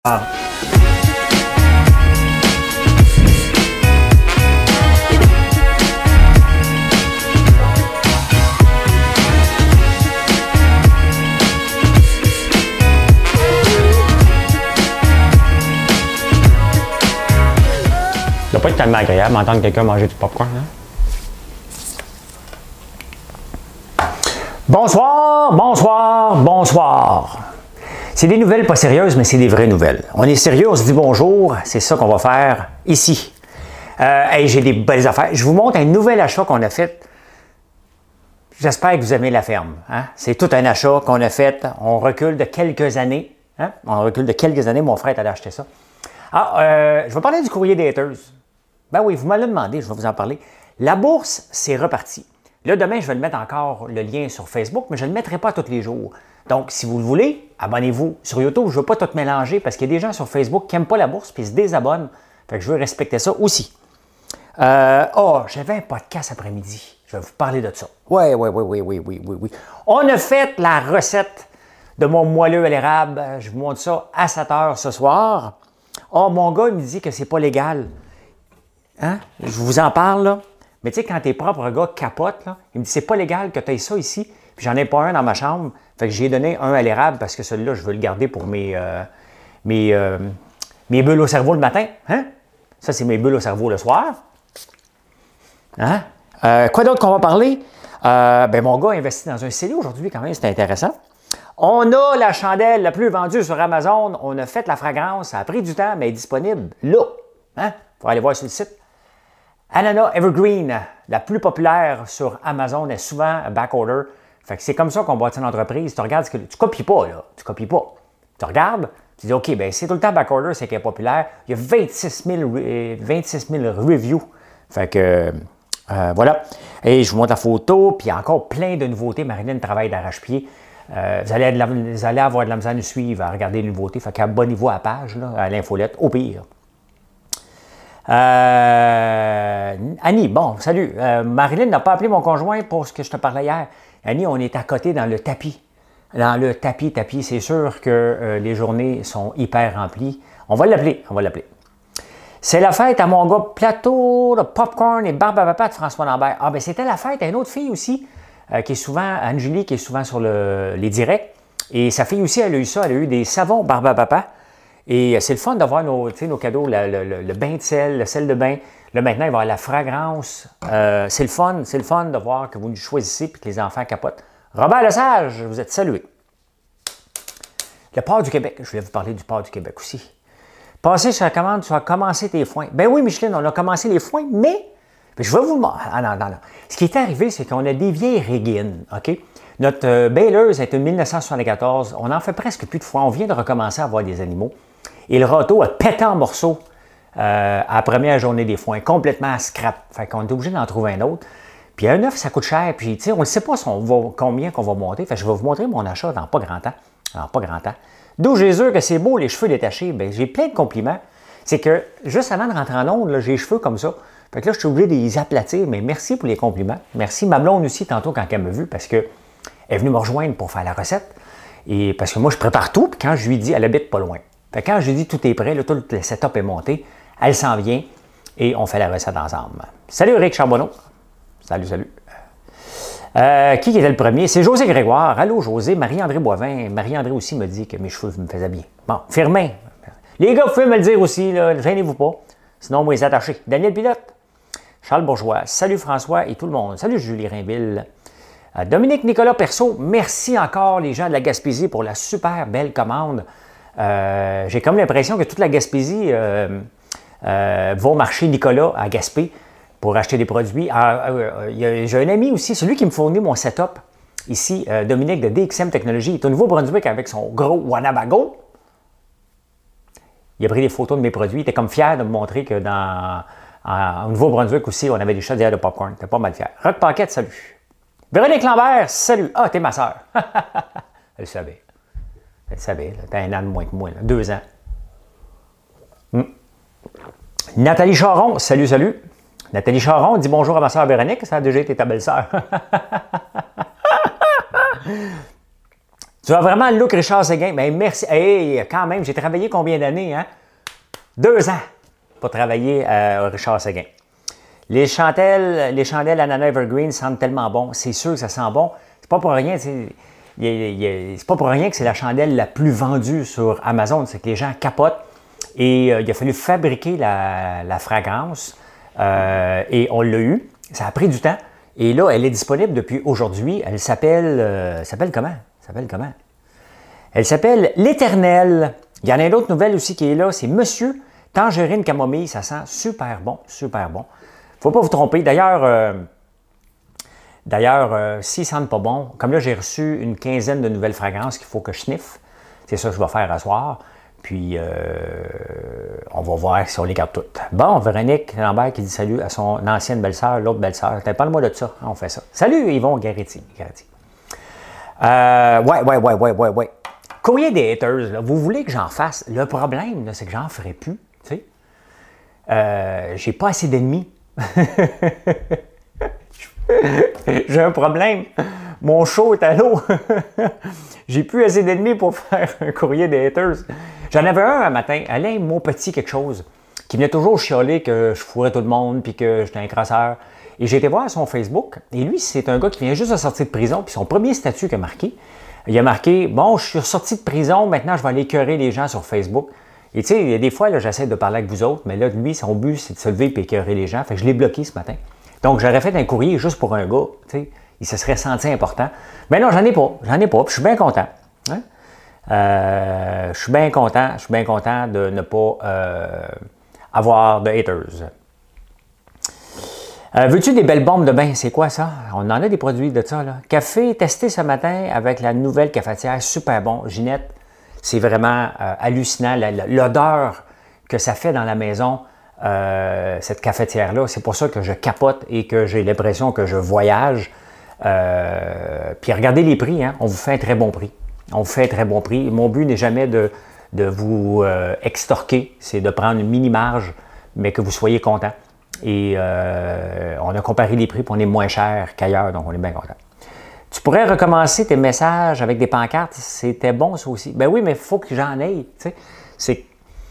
Ah. Ça doit pas être tellement agréable d'entendre quelqu'un manger du popcorn, hein? Bonsoir, bonsoir, bonsoir. C'est des nouvelles pas sérieuses, mais c'est des vraies nouvelles. On est sérieux, on se dit bonjour, c'est ça qu'on va faire ici. Hey, j'ai des belles affaires. Je vous montre un nouvel achat qu'on a fait. J'espère que vous aimez la ferme. Hein? C'est tout un achat qu'on a fait. On recule de quelques années. Hein? On recule de quelques années. Mon frère allait acheter ça. Je vais parler du courrier des haters. Ben oui, vous m'avez demandé, je vais vous en parler. La bourse, c'est reparti. Là, demain, je vais le mettre encore le lien sur Facebook, mais je ne le mettrai pas tous les jours. Donc, si vous le voulez, abonnez-vous sur YouTube. Je ne veux pas tout mélanger parce qu'il y a des gens sur Facebook qui n'aiment pas la bourse et se désabonnent. Fait que je veux respecter ça aussi. J'avais un podcast après-midi. Je vais vous parler de ça. Oui. On a fait la recette de mon moelleux à l'érable. Je vous montre ça à 7 h ce soir. Oh, mon gars, il me dit que c'est pas légal. Hein? Je vous en parle, là. Mais tu sais, quand tes propres gars capotent, là, il me dit c'est pas légal que tu aies ça ici. Puis j'en ai pas un dans ma chambre. Fait que j'ai donné un à l'érable parce que celui-là, je veux le garder pour mes bulles au cerveau le matin. Hein? Ça, c'est mes bulles au cerveau le soir. Hein? Quoi d'autre qu'on va parler? Mon gars a investi dans un CD aujourd'hui, quand même, c'est intéressant. On a la chandelle la plus vendue sur Amazon. On a fait la fragrance. Ça a pris du temps, mais elle est disponible là. Hein? Faut aller voir sur le site. Ananas Evergreen, la plus populaire sur Amazon, est souvent backorder. Fait que c'est comme ça qu'on bâtit une entreprise. Tu regardes ce que tu copies pas, là. Tu copies pas. Tu regardes, tu dis, OK, ben c'est tout le temps backorder, c'est qu'elle est populaire. Il y a 26 000 reviews. Fait que, voilà. Et je vous montre la photo, puis il y a encore plein de nouveautés. Marilyn travaille d'arrache-pied. Vous allez avoir de la misère à nous suivre, à regarder les nouveautés. Fait qu'abonnez-vous à la page, là, à l'infolette, au pire. Annie, bon, salut. Marilyn n'a pas appelé mon conjoint pour ce que je te parlais hier. Annie, on est à côté dans le tapis. Dans le tapis, c'est sûr que les journées sont hyper remplies. On va l'appeler. C'est la fête à mon gars plateau, le popcorn et barbe à papa de François Lambert. Ah, ben c'était la fête à une autre fille aussi, qui est souvent, Anne-Julie, qui est souvent sur les directs. Et sa fille aussi, elle a eu ça, elle a eu des savons barbe à papa. Et c'est le fun de voir nos cadeaux, le bain de sel, le sel de bain. Là, maintenant, il va y avoir la fragrance. C'est le fun de voir que vous nous choisissez et que les enfants capotent. Robert Lesage, vous êtes salué. Le port du Québec, je voulais vous parler du port du Québec aussi. Passer sur la commande, tu as commencé tes foins. Ben oui, Micheline, on a commencé les foins, mais je vais vous le montrer. Ah non. Ce qui est arrivé, c'est qu'on a des vieilles régines, OK? Notre baileuse est une 1974. On n'en fait presque plus de foin. On vient de recommencer à avoir des animaux. Et le râteau a pété en morceaux à la première journée des foins, complètement à scrap. Fait qu'on est obligé d'en trouver un autre. Puis un œuf, ça coûte cher. Puis on ne sait pas combien qu'on va monter. Fait que je vais vous montrer mon achat dans pas grand temps. D'où j'ai sûr que c'est beau, les cheveux détachés. Bien, j'ai plein de compliments. C'est que juste avant de rentrer en onde, j'ai les cheveux comme ça. Fait que là, je suis obligé de les aplatir. Mais merci pour les compliments. Merci ma blonde aussi, tantôt, quand elle m'a vu, parce qu'elle est venue me rejoindre pour faire la recette. Et parce que moi, je prépare tout. Puis quand je lui dis, elle habite pas loin. Fait que quand je lui dis tout est prêt, là, tout le setup est monté, elle s'en vient et on fait la recette ensemble. Salut Eric Charbonneau. Salut. Qui était le premier? C'est José Grégoire. Allô José, Marie-André Boivin. Marie-André aussi me dit que mes cheveux me faisaient bien. Bon, Firmin. Les gars, vous pouvez me le dire aussi, là, gênez-vous pas. Sinon, moi, les attacher. Daniel Pilote. Charles Bourgeois. Salut François et tout le monde. Salut Julie Rainville. Dominique Nicolas Perceau. Merci encore les gens de la Gaspésie pour la super belle commande. J'ai comme l'impression que toute la Gaspésie va au marché Nicolas à Gaspé pour acheter des produits. J'ai un ami aussi, celui qui me fournit mon setup ici, Dominique de DXM Technologies. Il est au Nouveau-Brunswick avec son gros Wanabago. Il a pris des photos de mes produits. Il était comme fier de me montrer que au Nouveau-Brunswick aussi, on avait des chaudières de popcorn. T'es pas mal fier. Rock Paquette, salut. Véronique Lambert, salut. Ah, t'es ma soeur. Elle savait. Elle savait, t'as un an de moins que moi, là, 2 ans. Nathalie Charon, salut. Nathalie Charon dit bonjour à ma soeur Véronique, ça a déjà été ta belle-sœur. Tu as vraiment le look Richard Séguin. Ben, merci. Hey, quand même, j'ai travaillé combien d'années, hein? 2 ans pour travailler à Richard Séguin. Les chandelles Ananas Evergreen sentent tellement bon. C'est sûr que ça sent bon. C'est pas pour rien, c'est pas pour rien que c'est la chandelle la plus vendue sur Amazon. C'est que les gens capotent. Et il a fallu fabriquer la fragrance. Et on l'a eu. Ça a pris du temps. Et là, elle est disponible depuis aujourd'hui. Elle s'appelle comment? Elle s'appelle l'Éternel. Il y en a une autre nouvelle aussi qui est là. C'est Monsieur Tangerine Camomille. Ça sent super bon, super bon. Il ne faut pas vous tromper. D'ailleurs, s'ils ne sentent pas bon, comme là, j'ai reçu une quinzaine de nouvelles fragrances qu'il faut que je sniffe. C'est ça que je vais faire à soir. Puis, on va voir si on les garde toutes. Bon, Véronique Lambert qui dit salut à son ancienne belle-sœur, l'autre belle-sœur. Parle-moi de ça. On fait ça. Salut, Yvon Garretti. Ouais. Courrier des haters, là, vous voulez que j'en fasse? Le problème, c'est que j'en ferai plus. Tu sais, j'ai pas assez d'ennemis. J'ai un problème. Mon show est à l'eau. J'ai plus assez d'ennemis pour faire un courrier des haters. J'en avais un matin, Alain Maupetit quelque chose, qui venait toujours chialer que je fourrais tout le monde puis que j'étais un crasseur. Et j'ai été voir son Facebook. Et lui, c'est un gars qui vient juste de sortir de prison. Puis son premier statut qu'il a marqué, il a marqué « Bon, je suis sorti de prison, maintenant je vais aller écœurer les gens sur Facebook. » Et tu sais, il y a des fois, j'essaie de parler avec vous autres, mais là, lui, son but, c'est de se lever et écœurer les gens. Fait que je l'ai bloqué ce matin. Donc, j'aurais fait un courrier juste pour un gars, tu sais. Il se serait senti important. Mais non, j'en ai pas. Puis je suis bien content. Hein? Je suis bien content de ne pas avoir de haters. Veux-tu des belles bombes de bain? C'est quoi ça? On en a des produits de ça, là. Café testé ce matin avec la nouvelle cafetière. Super bon. Ginette, c'est vraiment hallucinant. L'odeur que ça fait dans la maison, cette cafetière-là. C'est pour ça que je capote et que j'ai l'impression que je voyage. Puis regardez les prix, hein? On vous fait un très bon prix. Mon but n'est jamais de vous extorquer, c'est de prendre une mini-marge, mais que vous soyez content. Et on a comparé les prix, puis on est moins cher qu'ailleurs, donc on est bien content. Tu pourrais recommencer tes messages avec des pancartes, c'était bon ça aussi. Ben oui, mais il faut que j'en aille. C'est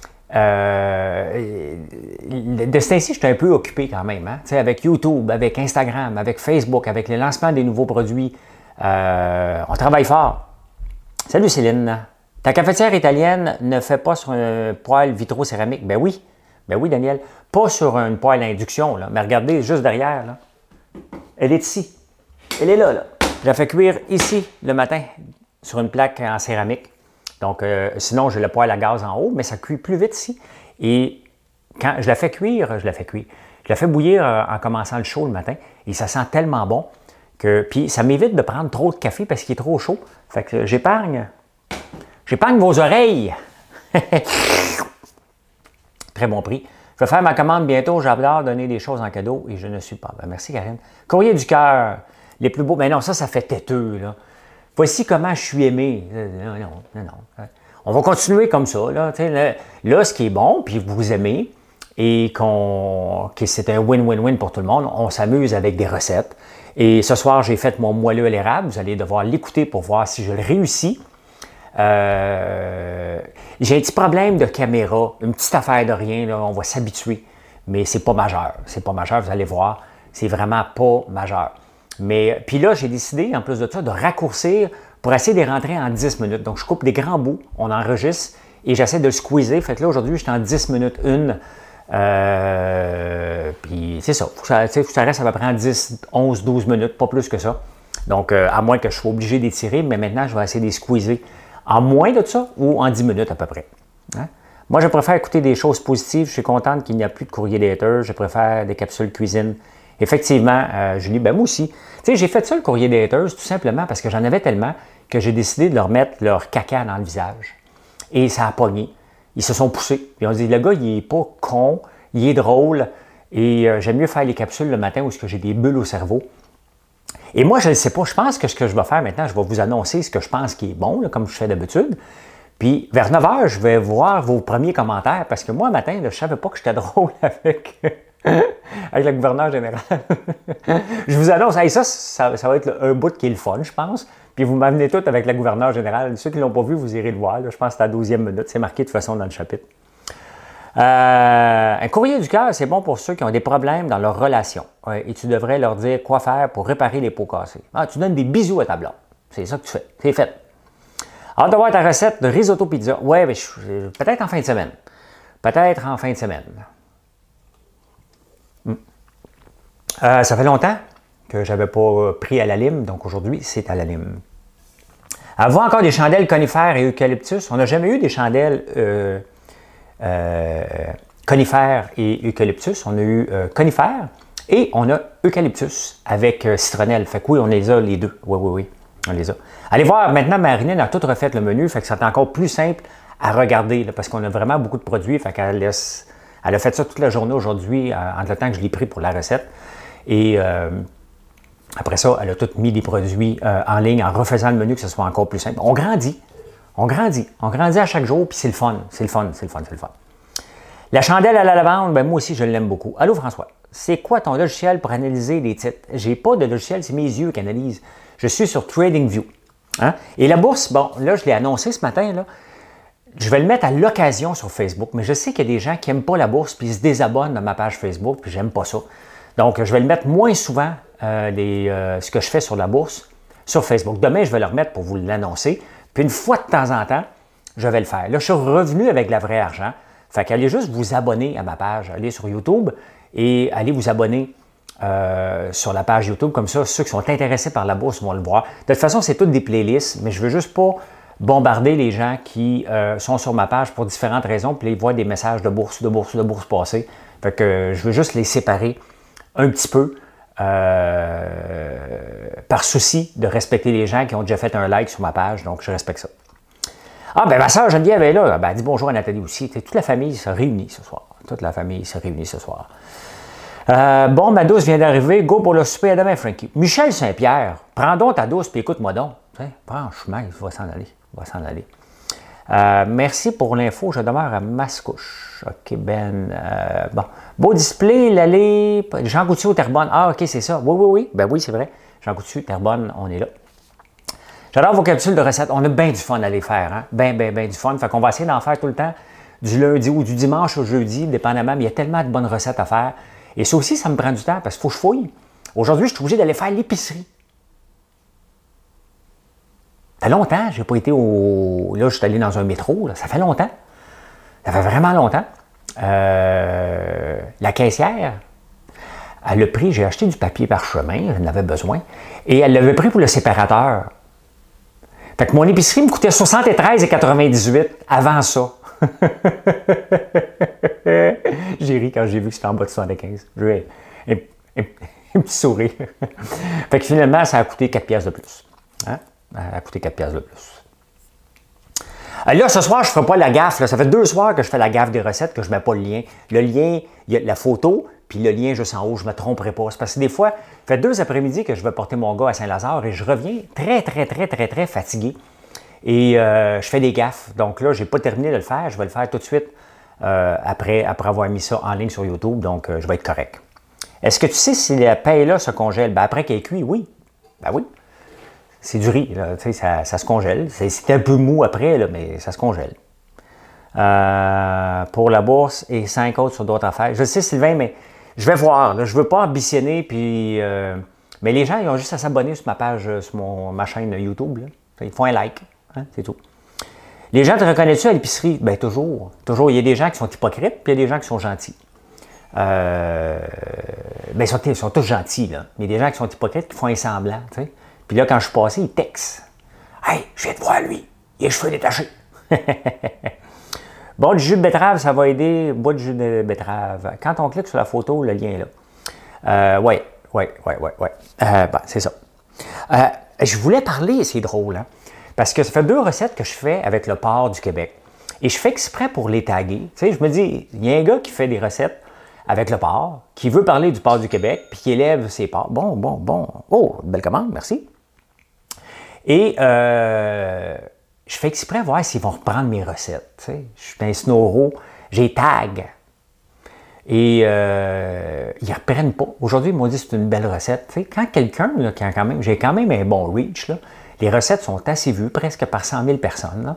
de ce temps-ci, je suis un peu occupé quand même, hein? Avec YouTube, avec Instagram, avec Facebook, avec le lancement des nouveaux produits. On travaille fort. Salut Céline. Ta cafetière italienne ne fait pas sur un poêle vitro-céramique? Ben oui, Daniel. Pas sur une poêle à induction, là. Mais regardez, juste derrière, là. Elle est ici. Elle est là, là. Je la fais cuire ici le matin sur une plaque en céramique. Donc, sinon, j'ai le poêle à gaz en haut, mais ça cuit plus vite ici. Et quand je la fais cuire. Je la fais bouillir en commençant le chaud le matin. Et ça sent tellement bon que... Puis, ça m'évite de prendre trop de café parce qu'il est trop chaud. Fait que j'épargne vos oreilles. Très bon prix. Je vais faire ma commande bientôt. J'adore donner des choses en cadeau et je ne suis pas. Ben, merci, Karine. Courrier du cœur. Les plus beaux. Mais non, ça fait têteux, là. Voici comment je suis aimé. Non. On va continuer comme ça. Là, ce qui est bon, puis vous aimez, et que c'est un win-win-win pour tout le monde, on s'amuse avec des recettes. Et ce soir, j'ai fait mon moelleux à l'érable. Vous allez devoir l'écouter pour voir si je le réussis. J'ai un petit problème de caméra, une petite affaire de rien, là, on va s'habituer. Mais c'est pas majeur. Vous allez voir. C'est vraiment pas majeur. Mais puis là, j'ai décidé, en plus de ça, de raccourcir pour essayer de les rentrer en 10 minutes. Donc, je coupe des grands bouts, on enregistre et j'essaie de le squeezer. Fait que là, aujourd'hui, j'étais en 10 minutes une. Puis c'est ça. Faut que ça reste à peu près en 10, 11, 12 minutes, pas plus que ça. Donc, à moins que je sois obligé d'étirer, mais maintenant, je vais essayer de les squeezer en moins de ça ou en 10 minutes à peu près. Hein? Moi, je préfère écouter des choses positives. Je suis contente qu'il n'y a plus de courrier des haters. Je préfère des capsules cuisine. Effectivement, Julie, ben moi aussi. Tu sais, j'ai fait ça, le courrier des haters, tout simplement parce que j'en avais tellement que j'ai décidé de leur mettre leur caca dans le visage. Et ça a pogné. Ils se sont poussés. Puis on dit, le gars, il est pas con, il est drôle. Et j'aime mieux faire les capsules le matin où j'ai des bulles au cerveau. Et moi, je ne sais pas. Je pense que ce que je vais faire maintenant, je vais vous annoncer ce que je pense qui est bon, là, comme je fais d'habitude. Puis vers 9 h, je vais voir vos premiers commentaires parce que moi, matin, là, je ne savais pas que j'étais drôle avec le gouverneur général. Je vous annonce, hey, ça va être un bout qui est le fun, je pense. Puis Puis vous m'amenez tout avec la gouverneure générale. Ceux qui ne l'ont pas vu, vous irez le voir. Là. Je pense que c'est à la 12e minute. C'est marqué de toute façon dans le chapitre. Un courrier du cœur, c'est bon pour ceux qui ont des problèmes dans leur relation. Et tu devrais leur dire quoi faire pour réparer les pots cassés. Ah, tu donnes des bisous à ta blonde. C'est ça que tu fais. C'est fait. Hâte de voir ta recette de risotto pizza. Ouais, mais peut-être en fin de semaine. Peut-être en fin de semaine. Ça fait longtemps que je n'avais pas pris à la lime, donc aujourd'hui, c'est à la lime. Avez-vous encore des chandelles conifères et eucalyptus? On n'a jamais eu des chandelles conifères et eucalyptus. On a eu conifères et on a eucalyptus avec citronnelle. Fait que oui, on les a les deux. Oui, on les a. Allez voir, maintenant, Marilyn a tout refait le menu, fait que c'est encore plus simple à regarder, là, parce qu'on a vraiment beaucoup de produits, fait qu'elle elle a fait ça toute la journée aujourd'hui, entre le temps que je l'ai pris pour la recette. Et après ça, elle a tout mis des produits en ligne en refaisant le menu, que ce soit encore plus simple. On grandit. On grandit à chaque jour, puis c'est le fun. La chandelle à la lavande, ben moi aussi, je l'aime beaucoup. Allô, François, c'est quoi ton logiciel pour analyser les titres? J'ai pas de logiciel, c'est mes yeux qui analysent. Je suis sur TradingView. Hein? Et la bourse, bon, là, je l'ai annoncé ce matin, là. Je vais le mettre à l'occasion sur Facebook, mais je sais qu'il y a des gens qui n'aiment pas la bourse, puis ils se désabonnent de ma page Facebook, puis j'aime pas ça. Donc, je vais le mettre moins souvent, ce que je fais sur la bourse, sur Facebook. Demain, je vais le remettre pour vous l'annoncer. Puis une fois de temps en temps, je vais le faire. Là, je suis revenu avec la vraie argent. Fait qu'allez juste vous abonner à ma page. Allez sur YouTube et allez vous abonner sur la page YouTube. Comme ça, ceux qui sont intéressés par la bourse vont le voir. De toute façon, c'est toutes des playlists, mais je veux juste pas bombarder les gens qui sont sur ma page pour différentes raisons, puis ils voient des messages de bourse passer. Fait que je veux juste les séparer un petit peu par souci de respecter les gens qui ont déjà fait un like sur ma page, donc je respecte ça. Ah, ben ma soeur Geneviève est là. Ben, elle dit bonjour à Nathalie aussi. Toute la famille se réunit ce soir. Bon, ma douce vient d'arriver. Go pour le souper à demain, Frankie. Michel Saint-Pierre, prends donc ta douce et écoute-moi donc. Franchement, il va s'en aller. Merci pour l'info. Je demeure à Mascouche. OK, Ben. Bon. Beau display, l'allée. Jean Coutu, Terrebonne. Ah, OK, c'est ça. Oui. Ben oui, c'est vrai. Jean Coutu, Terrebonne, on est là. J'adore vos capsules de recettes. On a bien du fun à les faire. Hein? Ben du fun. Fait qu'on va essayer d'en faire tout le temps, du lundi ou du dimanche au jeudi, dépendamment. Mais il y a tellement de bonnes recettes à faire. Et ça aussi, ça me prend du temps parce qu'il faut que je fouille. Aujourd'hui, je suis obligé d'aller faire l'épicerie. Ça fait longtemps, je n'ai pas été au... Là, je suis allé dans un métro, là. Ça fait longtemps. Ça fait vraiment longtemps. La caissière, elle a pris, j'ai acheté du papier parchemin, j'en avais besoin, et elle l'avait pris pour le séparateur. Fait que mon épicerie me coûtait 73,98 avant ça. J'ai ri quand j'ai vu que c'était en bas de 75. J'ai eu un petit sourire. Fait que finalement, ça a coûté 4 piastres de plus. Hein? Ça a coûté 4 piastres de plus. Là, ce soir, je ne ferai pas la gaffe. Là. Ça fait 2 soirs que je fais la gaffe des recettes, que je ne mets pas le lien. Le lien, il y a la photo, puis le lien juste en haut, je ne me tromperai pas. C'est parce que des fois, ça fait 2 après-midi que je vais porter mon gars à Saint-Lazare et je reviens très fatigué. Et je fais des gaffes. Donc là, je n'ai pas terminé de le faire. Je vais le faire tout de suite après avoir mis ça en ligne sur YouTube. Donc, je vais être correct. Est-ce que tu sais si la paille-là se congèle? Ben, après qu'elle est cuite, oui. Ben oui. C'est du riz, là, ça se congèle. C'est un peu mou après, là, mais ça se congèle. Pour la bourse et 5 autres sur d'autres affaires. Je sais, Sylvain, mais je vais voir. Là, je ne veux pas ambitionner. Puis, mais les gens, ils ont juste à s'abonner sur ma page, sur ma chaîne YouTube. Là. Ils font un like. Hein, c'est tout. Les gens te reconnaissent-tu à l'épicerie? Bien, toujours. Toujours. Il y a des gens qui sont hypocrites, puis il y a des gens qui sont gentils. Bien, ils sont tous gentils, là. Mais il y a des gens qui sont hypocrites qui font un semblant, tu sais. Puis là, quand je suis passé, ils textent. « Hey, je viens de voir lui. Il a les cheveux détachés. » Bon, du jus de betterave, ça va aider. Bois de jus de betterave. Quand on clique sur la photo, le lien est là. Oui. C'est ça. Je voulais parler, c'est drôle, hein? Parce que ça fait 2 recettes que je fais avec le porc du Québec. Et je fais exprès pour les taguer. Tu sais, je me dis, il y a un gars qui fait des recettes avec le porc, qui veut parler du porc du Québec, puis qui élève ses porcs. Bon. Oh, belle commande, merci. Et je fais exprès voir s'ils vont reprendre mes recettes. Tu sais. Je suis un snoro, j'ai tag. Et ils ne reprennent pas. Aujourd'hui, ils m'ont dit que c'est une belle recette. Tu sais, quand quelqu'un, j'ai quand même un bon reach, là, Les recettes sont assez vues, presque par 100 000 personnes.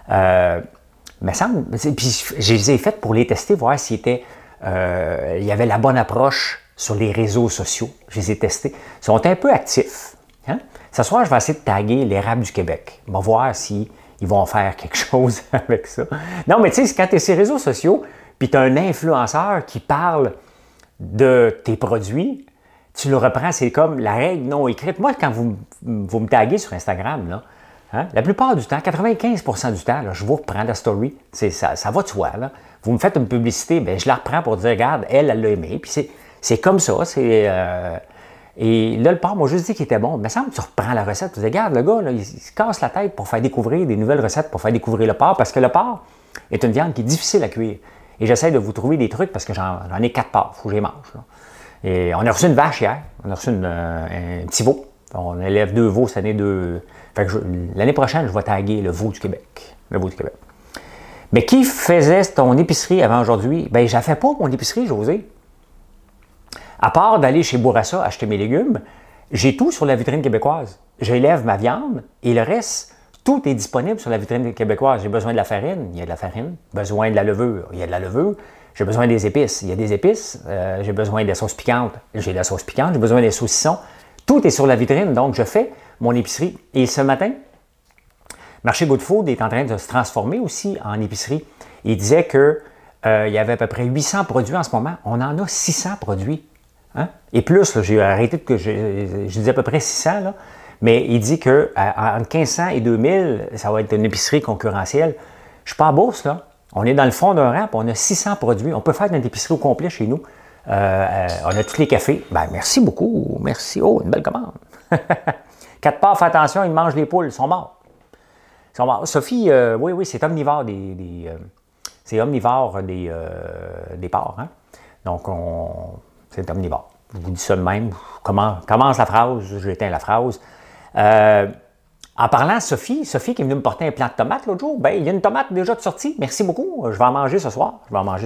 Mais puis je les ai faites pour les tester, voir s'il il y avait la bonne approche sur les réseaux sociaux. Je les ai testés. Ils sont un peu actifs. Hein? Ce soir, je vais essayer de taguer l'érable du Québec. On va voir s'ils vont faire quelque chose avec ça. Non, mais tu sais, quand tu es sur les réseaux sociaux, puis tu as un influenceur qui parle de tes produits, tu le reprends, c'est comme la règle non écrite. Moi, quand vous me taguez sur Instagram, là, hein, la plupart du temps, 95% du temps, là, je vous reprends la story. Ça va de soi. Là. Vous me faites une publicité, bien, je la reprends pour dire, regarde, elle l'a aimé. Puis c'est comme ça. Et là, le porc m'a juste dit qu'il était bon. Il me semble que tu reprends la recette. Tu dis, regarde, le gars, là, il se casse la tête pour faire découvrir des nouvelles recettes, pour faire découvrir le porc, parce que le porc est une viande qui est difficile à cuire. Et j'essaie de vous trouver des trucs parce que j'en ai 4 porcs. Il faut que je les mange. Là. Et on a reçu une vache hier. On a reçu un petit veau. On élève 2 veaux cette année. L'année prochaine, je vais taguer le veau du Québec. Le veau du Québec. Mais qui faisait ton épicerie avant aujourd'hui? Bien, je ne fais pas mon épicerie, José. À part d'aller chez Bourassa acheter mes légumes, j'ai tout sur la vitrine québécoise. J'élève ma viande et le reste, tout est disponible sur la vitrine québécoise. J'ai besoin de la farine, il y a de la farine. Besoin de la levure, il y a de la levure. J'ai besoin des épices, il y a des épices. J'ai besoin de la sauce piquante, j'ai de la sauce piquante. J'ai besoin des saucissons. Tout est sur la vitrine, donc je fais mon épicerie. Et ce matin, Marché Good Food est en train de se transformer aussi en épicerie. Il disait qu'il y avait à peu près 800 produits en ce moment. On en a 600 produits. Hein? Et plus, là, j'ai arrêté de je disais à peu près 600, là, mais il dit qu'entre 1500 et 2000, ça va être une épicerie concurrentielle. Je ne suis pas en bourse, là. On est dans le fond d'un rang, puis on a 600 produits. On peut faire une épicerie au complet chez nous. On a tous les cafés. Ben, merci beaucoup. Merci. Oh, une belle commande. 4 parts, fais attention, ils mangent les poules. Ils sont morts. Ils sont morts. Sophie, oui, c'est omnivore c'est omnivore des porcs. Hein? Donc, c'est omnivore. Je vous dis ça de même. Commence la phrase, j'éteins la phrase. En parlant de Sophie qui est venue me porter un plant de tomates l'autre jour, bien, il y a une tomate déjà de sortie. Merci beaucoup. Je vais en manger ce soir.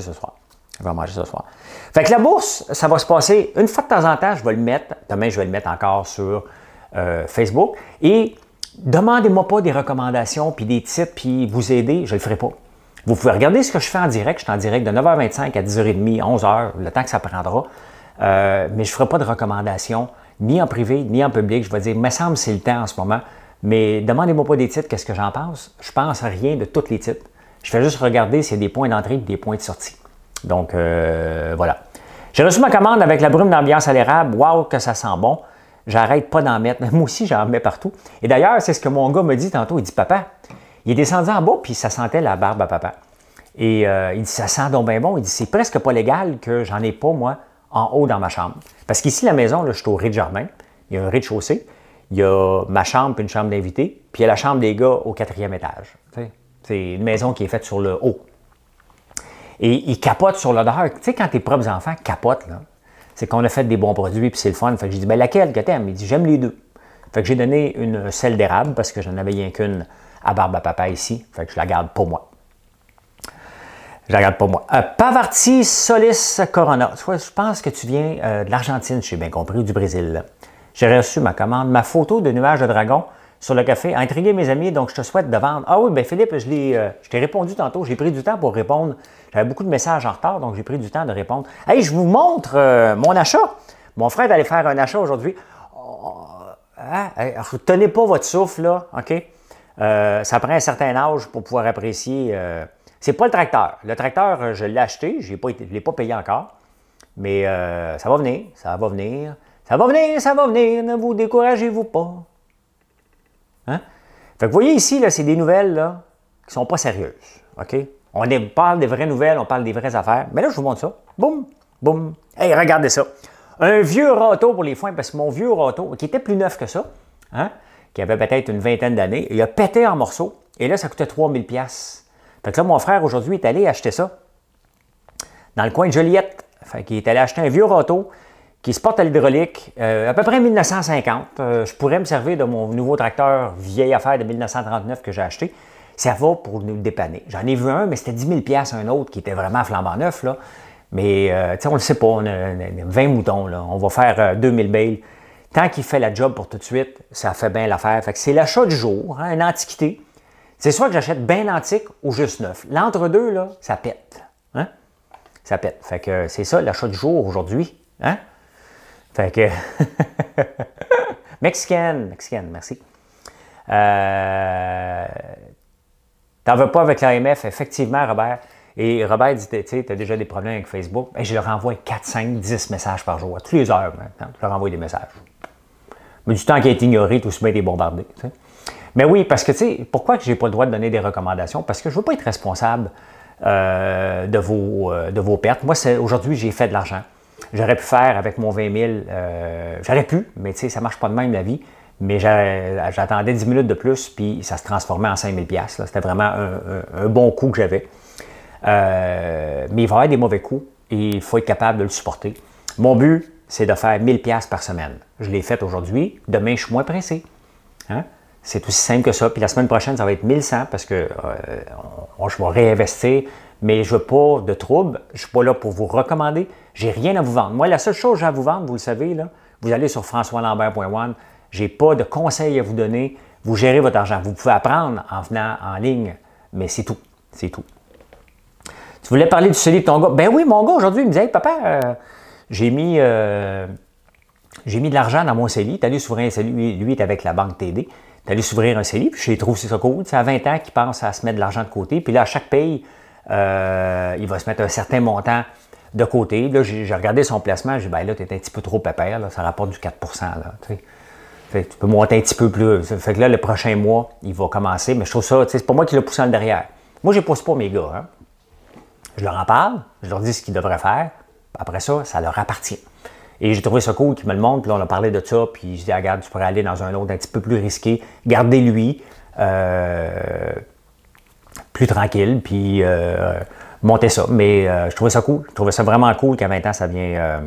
Fait que la bourse, ça va se passer une fois de temps en temps. Je vais le mettre. Demain, je vais le mettre encore sur Facebook. Et demandez-moi pas des recommandations, puis des tips, puis vous aider. Je ne le ferai pas. Vous pouvez regarder ce que je fais en direct. Je suis en direct de 9h25 à 10h30, 11h, le temps que ça prendra. Mais je ne ferai pas de recommandations, ni en privé, ni en public. Je vais dire, il me semble que c'est le temps en ce moment. Mais demandez-moi pas des titres, qu'est-ce que j'en pense. Je pense à rien de tous les titres. Je fais juste regarder s'il y a des points d'entrée et des points de sortie. Donc, voilà. J'ai reçu ma commande avec la brume d'ambiance à l'érable. Waouh, que ça sent bon. J'arrête pas d'en mettre. Moi aussi, j'en mets partout. Et d'ailleurs, c'est ce que mon gars me dit tantôt. Il dit, papa, il est descendu en bas, puis ça sentait la barbe à papa. Et il dit, ça sent donc bien bon. Il dit, c'est presque pas légal que j'en ai pas, moi, en haut dans ma chambre. Parce qu'ici, la maison, là, je suis au rez-de-jardin. Il y a un rez-de-chaussée. Il y a ma chambre puis une chambre d'invité. Puis il y a la chambre des gars au 4e étage. C'est une maison qui est faite sur le haut. Et ils capotent sur l'odeur. Tu sais, quand tes propres enfants capotent, là, c'est qu'on a fait des bons produits puis c'est le fun. Fait que j'ai dit, ben laquelle que t'aimes? Il dit, j'aime les deux. Fait que j'ai donné une sel d'érable parce que j'en avais rien qu'une à barbe à papa ici. Fait que je la garde pour moi. Pavarti Solis Corona. Je pense que tu viens de l'Argentine, j'ai bien compris, ou du Brésil. Là. J'ai reçu ma commande, ma photo de nuage de dragon sur le café a intrigué mes amis, donc je te souhaite de vendre. Ah oui, bien Philippe, je t'ai répondu tantôt, j'ai pris du temps pour répondre. J'avais beaucoup de messages en retard, donc j'ai pris du temps de répondre. Hey, je vous montre mon achat. Mon frère est allé faire un achat aujourd'hui. Tenez pas votre souffle, là, OK? Ça prend un certain âge pour pouvoir apprécier. C'est pas le tracteur. Le tracteur, je l'ai acheté, je ne l'ai pas payé encore. Mais ça va venir, ne vous découragez-vous pas. Hein? Fait que vous voyez ici, là, c'est des nouvelles là, qui ne sont pas sérieuses. OK? On parle des vraies nouvelles, on parle des vraies affaires. Mais là, je vous montre ça. Boum, boum. Hey, regardez ça. Un vieux râteau pour les foins, parce que mon vieux râteau, qui était plus neuf que ça, hein, qui avait peut-être une vingtaine d'années, il a pété en morceaux. Et là, ça coûtait 3000$. Fait que là, mon frère, aujourd'hui, est allé acheter ça dans le coin de Joliette. Fait qu'il est allé acheter un vieux râteau qui se porte à l'hydraulique, à peu près 1950. Je pourrais me servir de mon nouveau tracteur vieille affaire de 1939 que j'ai acheté. Ça va pour nous dépanner. J'en ai vu un, mais c'était 10 000$ un autre qui était vraiment flambant neuf. Là. Mais, tu sais, on ne le sait pas. On a 20 moutons. Là. On va faire 2000 bales. Tant qu'il fait la job pour tout de suite, ça fait bien l'affaire. Fait que c'est l'achat du jour, hein, une antiquité. C'est soit que j'achète bien antique ou juste neuf. L'entre-deux, là, ça pète. Hein? Ça pète. Fait que c'est ça l'achat du jour aujourd'hui. Hein? Fait que. Mexicaine, merci. T'en veux pas avec l'AMF, effectivement, Robert. Et Robert dit, tu sais, tu as déjà des problèmes avec Facebook. Ben, je leur envoie 4, 5, 10 messages par jour. À toutes les heures, maintenant, je leur envoie des messages. Mais du temps qui est ignoré, tout se met des bombardés. Tu sais. Mais oui, parce que, tu sais, pourquoi je n'ai pas le droit de donner des recommandations? Parce que je ne veux pas être responsable de vos pertes. Moi, aujourd'hui, j'ai fait de l'argent. J'aurais pu faire avec mon 20 000, j'aurais pu, mais tu sais, ça ne marche pas de même la vie. Mais j'attendais 10 minutes de plus, puis ça se transformait en 5 000 $. C'était vraiment un bon coup que j'avais. Mais il va y avoir des mauvais coups et il faut être capable de le supporter. Mon but, c'est de faire 1 000 $ par semaine. Je l'ai fait aujourd'hui. Demain, je suis moins pressé. Hein? C'est aussi simple que ça. Puis la semaine prochaine, ça va être 1 100 parce que je vais réinvestir. Mais je ne veux pas de trouble. Je ne suis pas là pour vous recommander. Je n'ai rien à vous vendre. Moi, la seule chose que j'ai à vous vendre, vous le savez, là, vous allez sur françoislambert.one. Je n'ai pas de conseils à vous donner. Vous gérez votre argent. Vous pouvez apprendre en venant en ligne, mais c'est tout. C'est tout. Tu voulais parler du CELI de ton gars? Ben oui, mon gars, aujourd'hui, il me dit « Hey, papa, j'ai mis de l'argent dans mon CELI. Tu as allé s'ouvrir un CELI. Lui, il est avec la banque TD. Tu as allé s'ouvrir un CELI, puis je trouve ça cool. C'est à 20 ans qu'il pense à se mettre de l'argent de côté. Puis là, à chaque paye, il va se mettre un certain montant de côté. Là, j'ai regardé son placement. J'ai dit, ben là, tu es un petit peu trop pépère. Là, ça rapporte du 4 là, tu sais. Tu peux monter un petit peu plus. Ça fait que là, le prochain mois, il va commencer. Mais je trouve ça, c'est pas moi qui l'ai poussé en derrière. Moi, je ne pousse pas mes gars. Hein. Je leur en parle, je leur dis ce qu'ils devraient faire. Après ça, ça leur appartient. Et j'ai trouvé ça cool qu'ils me le montrent. Puis là, on a parlé de ça. Puis je dis, regarde, tu pourrais aller dans un autre un petit peu plus risqué. Gardez-lui. Plus tranquille. Puis monter ça. Mais je trouvais ça cool. Je trouvais ça vraiment cool qu'à 20 ans, ça vient.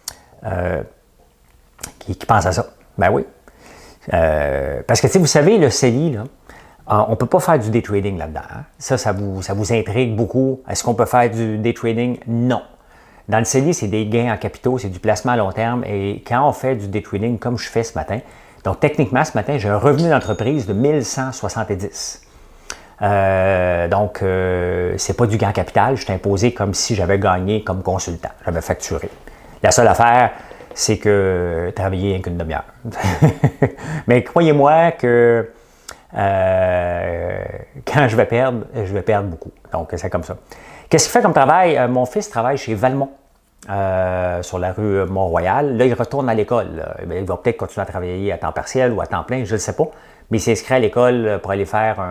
Qui pense à ça. Ben oui. Parce que, tu sais, vous savez, le CELI, là, on ne peut pas faire du day trading là-dedans. Hein? Ça vous intrigue beaucoup. Est-ce qu'on peut faire du day trading? Non. Dans le CELI, c'est des gains en capitaux, c'est du placement à long terme. Et quand on fait du day trading, comme je fais ce matin, donc techniquement, ce matin, j'ai un revenu d'entreprise de 1170. Donc, c'est pas du gain en capital. Je suis imposé comme si j'avais gagné comme consultant. J'avais facturé. La seule affaire, c'est que travailler rien qu'une demi-heure. Mais croyez-moi que quand je vais perdre beaucoup. Donc, c'est comme ça. Qu'est-ce qu'il fait comme travail? Mon fils travaille chez Valmont, sur la rue Mont-Royal. Là, il retourne à l'école. Il va peut-être continuer à travailler à temps partiel ou à temps plein, je ne sais pas. Mais il s'inscrit à l'école pour aller faire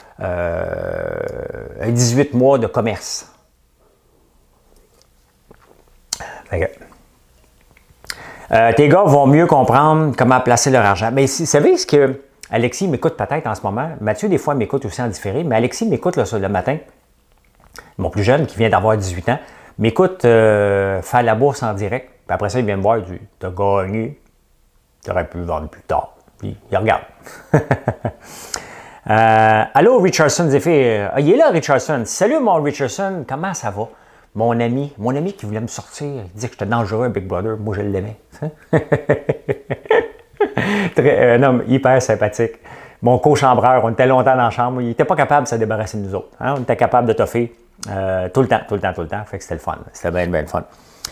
un 18 mois de commerce. Tes gars vont mieux comprendre comment placer leur argent. Mais vous savez ce que Alexis m'écoute peut-être en ce moment? Mathieu, des fois, m'écoute aussi en différé, mais Alexis m'écoute là, le matin. Mon plus jeune, qui vient d'avoir 18 ans, m'écoute faire la bourse en direct. Puis après ça, il vient me voir et dit « T'as gagné, t'aurais pu vendre plus tard. » Puis il regarde. Allô, Richardson, Zéphir. Il est là, Richardson. Salut, mon Richardson. Comment ça va? Mon ami qui voulait me sortir, il disait que j'étais dangereux, Big Brother. Moi, je l'aimais. Un homme hyper sympathique. Mon co-chambreur, on était longtemps dans la chambre. Il n'était pas capable de se débarrasser de nous autres. Hein? On était capable de toffer tout le temps. Fait que c'était le fun. C'était bien le fun.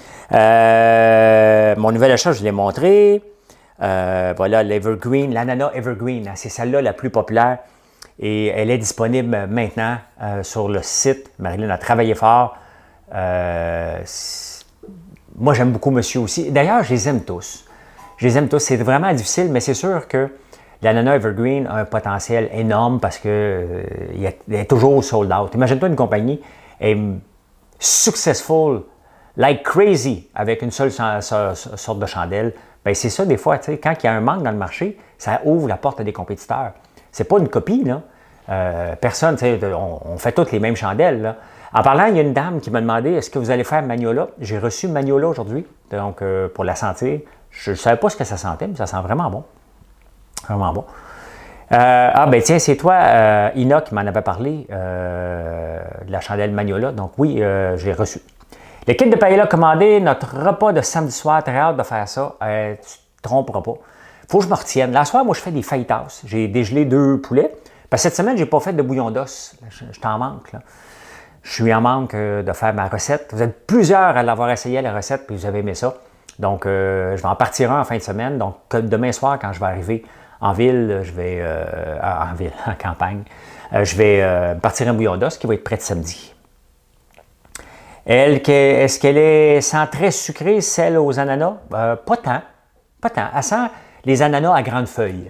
Mon nouvel achat, je l'ai montré. Voilà, l'Evergreen, l'ananas Evergreen. Hein? C'est celle-là la plus populaire. Et elle est disponible maintenant sur le site. Marilyn a travaillé fort. Moi, j'aime beaucoup monsieur aussi. D'ailleurs, je les aime tous. C'est vraiment difficile, mais c'est sûr que l'ananas Evergreen a un potentiel énorme parce que il est toujours sold out. Imagine-toi une compagnie est successful, like crazy, avec une seule sorte de chandelle. Bien, c'est ça des fois, tu sais, quand il y a un manque dans le marché, ça ouvre la porte à des compétiteurs. C'est pas une copie, là. Personne, tu sais, on fait toutes les mêmes chandelles, là. En parlant, il y a une dame qui m'a demandé, est-ce que vous allez faire Magnola? J'ai reçu Magnola aujourd'hui, donc pour la sentir. Je ne savais pas ce que ça sentait, mais ça sent vraiment bon. Vraiment bon. Ben tiens, c'est toi, Ina, qui m'en avait parlé de la chandelle Magnola. Donc oui, je l'ai reçu. Le kit de paella commandé, notre repas de samedi soir, très hâte de faire ça. tromperas pas. Il faut que je me retienne. La soir, moi, je fais des fajitas. J'ai dégelé 2 poulets. Parce que cette semaine, je n'ai pas fait de bouillon d'os. Je t'en manque, là. Je suis en manque de faire ma recette. Vous êtes plusieurs à l'avoir essayé, la recette, puis vous avez aimé ça. Donc, je vais en partir un en fin de semaine. Donc, demain soir, quand je vais arriver en ville, en campagne, je vais partir un bouillon d'os qui va être prêt samedi. Est-ce qu'elle est sans très sucrée, celle aux ananas? Pas tant. Pas tant. Elle sent les ananas à grandes feuilles.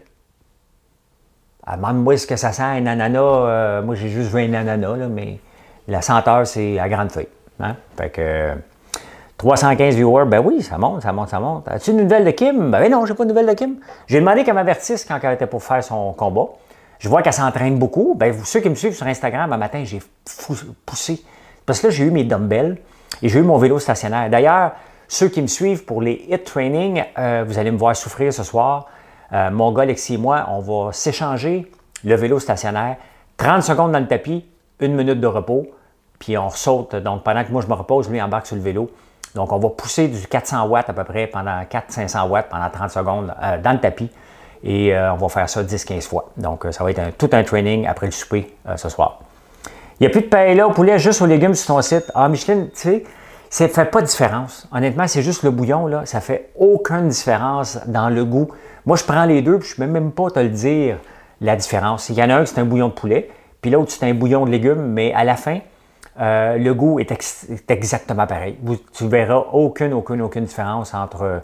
Demande-moi ce que ça sent un ananas. Moi, j'ai juste vu un ananas, là, mais la senteur, c'est à grande feuille. Hein? Fait que 315 viewers, ben oui, ça monte, ça monte, ça monte. As-tu une nouvelle de Kim? Ben non, j'ai pas de nouvelle de Kim. J'ai demandé qu'elle m'avertisse quand elle était pour faire son combat. Je vois qu'elle s'entraîne beaucoup. Ben, ceux qui me suivent sur Instagram, un matin, j'ai poussé. Parce que là, j'ai eu mes dumbbells et j'ai eu mon vélo stationnaire. D'ailleurs, ceux qui me suivent pour les HIIT training, vous allez me voir souffrir ce soir. Mon gars, Alexis et moi, on va s'échanger le vélo stationnaire. 30 secondes dans le tapis, 1 minute de repos, puis on saute. Donc, pendant que moi, je me repose, lui, il embarque sur le vélo. Donc, on va pousser du 400 watts à peu près pendant 400-500 watts pendant 30 secondes dans le tapis. Et on va faire ça 10-15 fois. Donc, ça va être tout un training après le souper ce soir. Il n'y a plus de paella au poulet, juste aux légumes sur ton site. Ah, Micheline, tu sais, ça ne fait pas de différence. Honnêtement, c'est juste le bouillon, là. Ça ne fait aucune différence dans le goût. Moi, je prends les deux, puis je ne peux même pas te le dire, la différence. Il y en a un qui c'est un bouillon de poulet, puis l'autre, c'est un bouillon de légumes, mais à la fin, le goût est exactement pareil. Tu ne verras aucune différence entre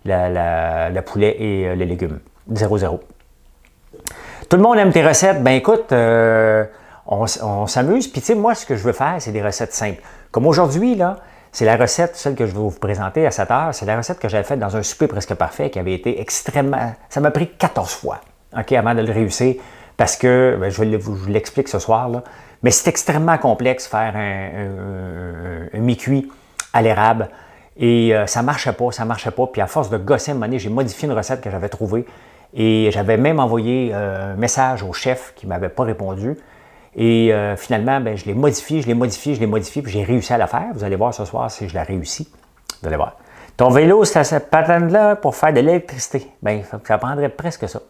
le poulet et les légumes. 0-0. Tout le monde aime tes recettes. Ben écoute, on s'amuse. Puis tu sais, moi, ce que je veux faire, c'est des recettes simples. Comme aujourd'hui, là, c'est la recette, celle que je vais vous présenter à 7 heures, c'est la recette que j'avais faite dans un souper presque parfait qui avait été extrêmement... Ça m'a pris 14 fois, OK, avant de le réussir, parce que, ben, je vous l'explique ce soir, là, mais c'est extrêmement complexe faire un mi-cuit à l'érable. Et ça ne marchait pas. Puis à force de gosser, à un moment donné, j'ai modifié une recette que j'avais trouvée. Et j'avais même envoyé un message au chef qui ne m'avait pas répondu. Et finalement, ben, je l'ai modifié, puis j'ai réussi à la faire. Vous allez voir ce soir si je la réussis. Vous allez voir. Ton vélo, c'est à cette patente-là pour faire de l'électricité. Bien, ça prendrait presque ça.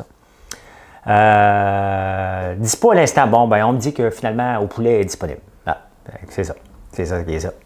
Dispo à l'instant. Bon, ben, on me dit que finalement, au poulet est disponible. Ah, c'est ça. C'est ça qui est ça.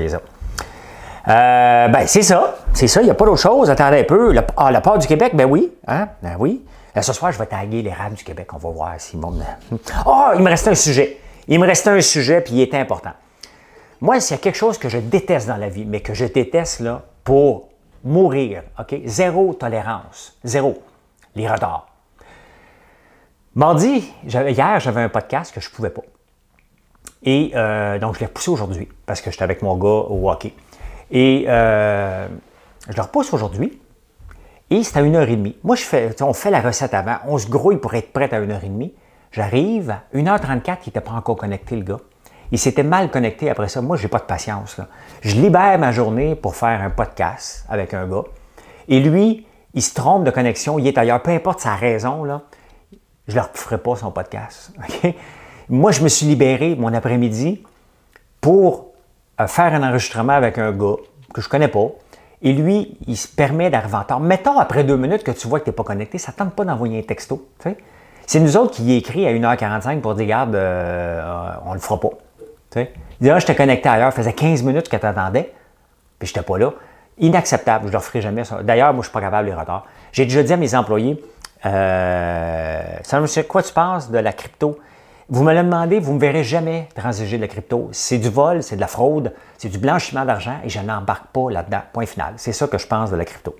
Ben, c'est ça, il n'y a pas d'autre chose. Attendez un peu. La part du Québec, ben oui. Hein? Ben oui. Ce soir, je vais taguer l'érable du Québec. On va voir si mon... il me restait un sujet. Puis il est important. Moi, s'il y a quelque chose que je déteste dans la vie, mais que je déteste là, pour mourir, OK? 0 tolérance. 0. Les retards. Mardi, hier, j'avais un podcast que je ne pouvais pas. Et donc, je l'ai repoussé aujourd'hui parce que j'étais avec mon gars au hockey. Et je le repousse aujourd'hui. Et c'est à 1h30. Moi, on fait la recette avant. On se grouille pour être prêt à 1h30. J'arrive à 1h34, il n'était pas encore connecté, le gars. Il s'était mal connecté après ça. Moi, je n'ai pas de patience, là. Je libère ma journée pour faire un podcast avec un gars. Et lui, il se trompe de connexion. Il est ailleurs. Peu importe sa raison, là, je ne leur ferai pas son podcast. Okay? Moi, je me suis libéré mon après-midi pour faire un enregistrement avec un gars que je ne connais pas. Et lui, il se permet d'arriver en retard. Mettons, après 2 minutes que tu vois que tu n'es pas connecté, ça ne tente pas d'envoyer un texto. T'sais? C'est nous autres qui y écrit à 1h45 pour dire, regarde, on ne le fera pas. T'sais? Il dit, je t'ai connecté ailleurs, ça faisait 15 minutes que tu attendais, puis je n'étais pas là. Inacceptable, je ne leur ferai jamais ça. D'ailleurs, moi, je ne suis pas capable des retards. J'ai déjà dit à mes employés, monsieur, quoi tu penses de la crypto? Vous me le demandez, vous ne me verrez jamais transiger de la crypto. C'est du vol, c'est de la fraude, c'est du blanchiment d'argent et je n'embarque pas là-dedans. Point final. C'est ça que je pense de la crypto.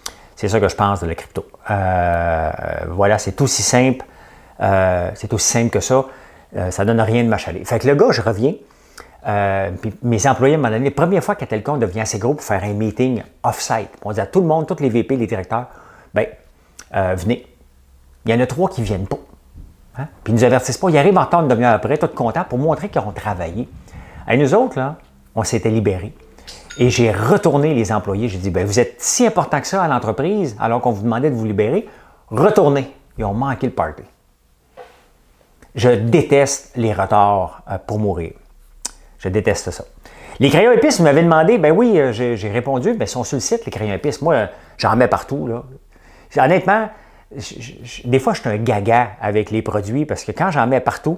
Voilà, c'est aussi simple. Que ça. Ça ne donne rien de m'achaler. Fait que le gars, je reviens. Puis mes employés m'ont donné la première fois que Telcom devient assez gros pour faire un meeting off-site. On dit à tout le monde, tous les VP, les directeurs, venez. Il y en a 3 qui ne viennent pas. Hein? Puis ils ne nous avertissent pas. Ils arrivent en retard une demi-heure après, tout contents, pour montrer qu'ils ont travaillé. Et nous autres, là, on s'était libérés. Et j'ai retourné les employés. J'ai dit, vous êtes si important que ça à l'entreprise, alors qu'on vous demandait de vous libérer. Retournez. Ils ont manqué le party. Je déteste les retards pour mourir. Je déteste ça. Les crayons épices, vous m'avez demandé, oui, j'ai répondu, ils sont sur le site, les crayons épices. Moi, J'en mets partout, là. Honnêtement, des fois, je suis un gaga avec les produits parce que quand j'en mets partout,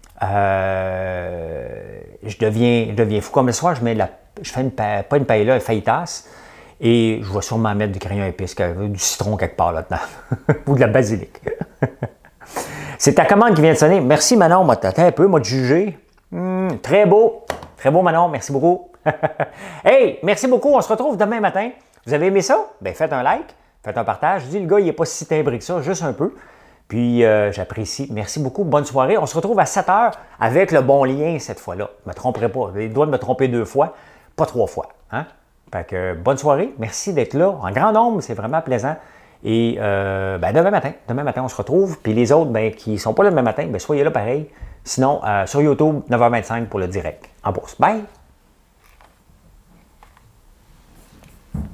je deviens fou. Comme le soir, je fais pas une paella, une fajitas, et je vais sûrement mettre du crayon épice, du citron quelque part là-dedans, ou de la basilic. C'est ta commande qui vient de sonner. Merci Manon, t'attends un peu, moi de juger. Très beau Manon, merci beaucoup. Hey, merci beaucoup, on se retrouve demain matin. Vous avez aimé ça? Bien, faites un like, faites un partage. Je dis, le gars, il n'est pas si timbré que ça, juste un peu. Puis, j'apprécie. Merci beaucoup. Bonne soirée. On se retrouve à 7 h avec le bon lien cette fois-là. Je ne me tromperai pas. J'ai le droit de me tromper 2 fois, pas 3 fois. Hein? Fait que, bonne soirée. Merci d'être là. En grand nombre, c'est vraiment plaisant. Et demain matin, on se retrouve. Puis les autres qui ne sont pas là demain matin, soyez là pareil. Sinon, sur YouTube, 9h25 pour le direct en bourse. Bye!